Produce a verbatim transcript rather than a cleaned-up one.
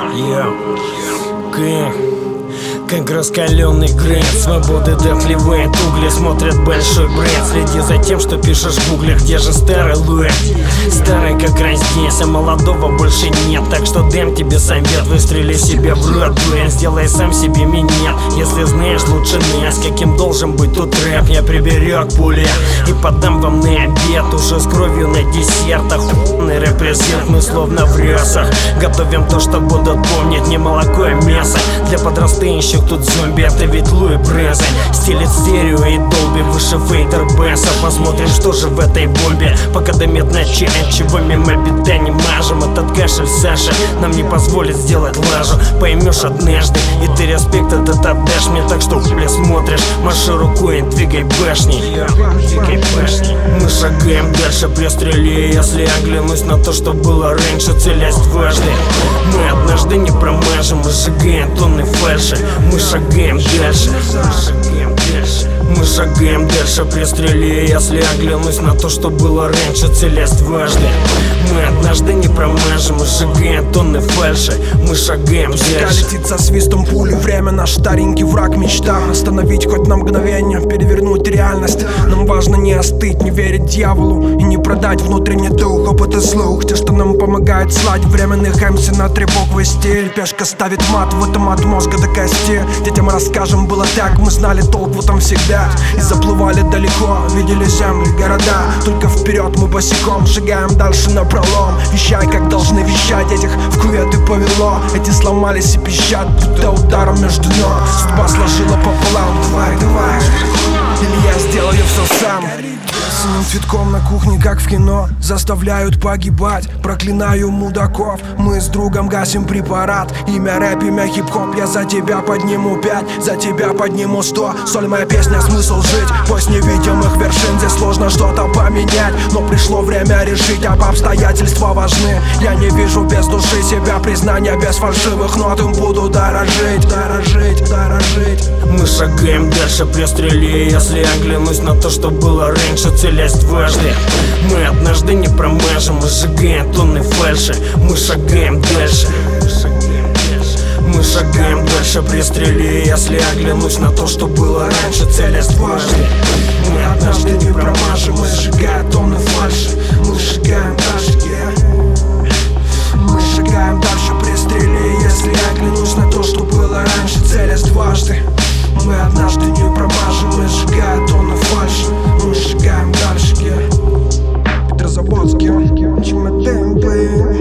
Yeah. Как, как раскаленный грейд, свободы дохлевает угли, смотрят большой бред. Следи за тем, что пишешь в гугле, где же старый Луэт. Старый как раз здесь, а молодого больше нет. Так что дам тебе совет, выстрели себе в рот, блин. Сделай сам себе минет, если знаешь лучше нас, каким должен быть тут рэп. Я приберег пули и подам вам на обед, уже с кровью на десертах. Охуенный репрезент, мы словно в рясах. Готовим то, что будут помнить, не молоко, а мясо. Для подрастающих тут зомби, это ведь Луи Брезы. Стилит стерео и долби, выше Вейдер Бесса. Посмотрим, что же в этой бомбе, пока дымит на чай, чего мимо беда не мажем. Этот кашель Саша нам не позволит сделать лажу. Поймешь однажды, и ты респект этот отдашь мне. Так что хули смотришь, маши рукой и двигай башней. Двигай башней. Мы шагаем дальше при стреле. Если оглянусь на то, что было раньше, целясь дважды. Мы однажды не промажем, мы сжигаем тонны фальши. Мы шагаем дальше. Мы шагаем дальше при стреле. Если оглянусь на то, что было раньше, целясь дважды. Мы однажды не промажем, мы сжигаем тонны фальши. Мы шагаем дальше. Летит со свистом пули, время наш старенький враг мечта. Остановить хоть на мгновение, перевернуть реальность. Нам важно не остыть, не верить дьяволу и не продать внутренний дух, опыт и слух. Те, что нам помогает слать временных эм си на три буквы стиль. Пешка ставит мат, в этом от мозга до кости. Детям расскажем, было так, мы знали толк в этом всегда. И заплывали далеко, видели земли, города. Только вперед мы босиком шагаем дальше напролом. Вещай, как должны вещать, этих в кюветы повело. Эти сломались и пищат, будто ударом между ног. Судьба сложила пополам, давай, давай. Или я сделаю все сам. Синим цветком на кухне, как в кино, заставляют погибать, проклинаю мудаков. Мы с другом гасим препарат. Имя рэп, имя хип-хоп. Я за тебя подниму пять, за тебя подниму сто. Соль моя песня, смысл жить после невидимых вершин. Здесь сложно что-то поменять, но пришло время решить, об обстоятельства важны. Я не вижу без души себя, признания без фальшивых нот. Им буду дорожить, дорожить, дорожить. Мы шагаем дальше при стреле. Если оглянусь на то, что было раньше, целясь дважды. Мы однажды не промажем, мы сжигаем тонны фальши. Мы шагаем дальше. Мы шагаем дальше при стреле. Если оглянусь на то, что было раньше, целясь дважды. Мы однажды не промажем, мы сжигаем тонны фальши. Мы шагаем дальше, yeah. Мы шагаем дальше при стреле. Если оглянусь на то, что было раньше, целясь дважды. Мы однажды не промажем, мы сжигаем тонны фальши. Мы шагаем дальше, yeah. Петр Заботский, Чемоден, блин.